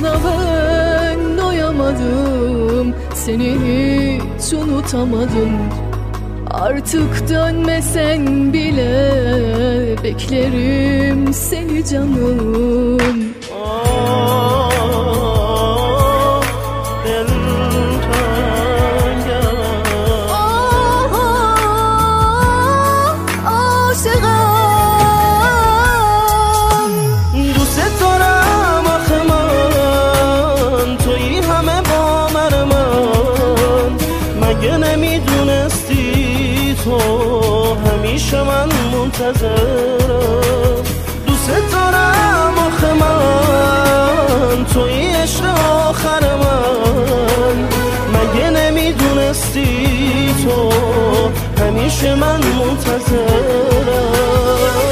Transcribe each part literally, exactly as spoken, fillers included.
Sana ben doyamadım, seni hiç unutamadım. Artık dönmesen bile beklerim seni canım. نمیدونستی تو همیشه من منتظرم. دوست دارم آخه من توی عشق آخر من. مگه نمیدونستی تو همیشه من منتظرم.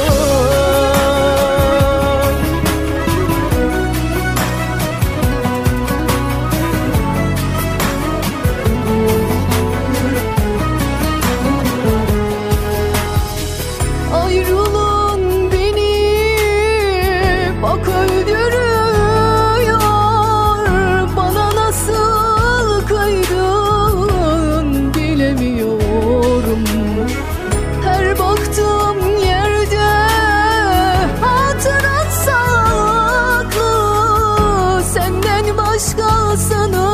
Ayrılığın beni bak öldürüyor. Bana nasıl kıydın bilemiyorum. Her baktığım yerde hatıran saklı. Senden başkasını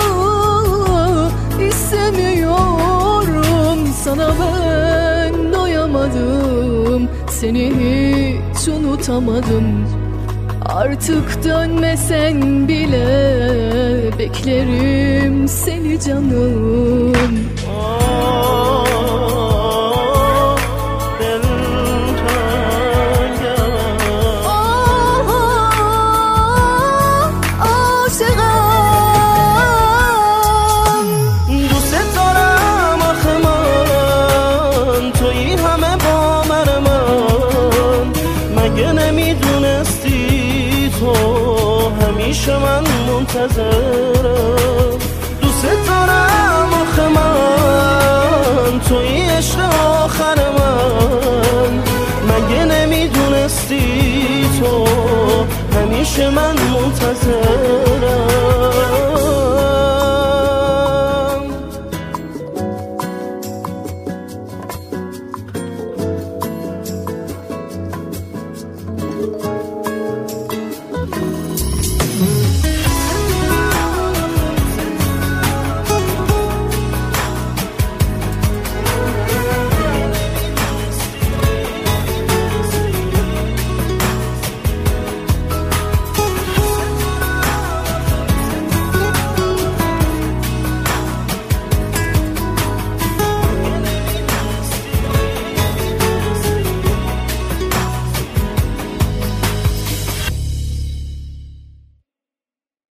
istemiyorum. Sana ben doyamadım, seni hiç unutamadım. Artık dönmesen bile beklerim seni canım. نمیدونستی تو همیشه من منتظرم. دوست دارم آخه من توی عشق آخر من. مگه نمیدونستی تو همیشه من منتظرم.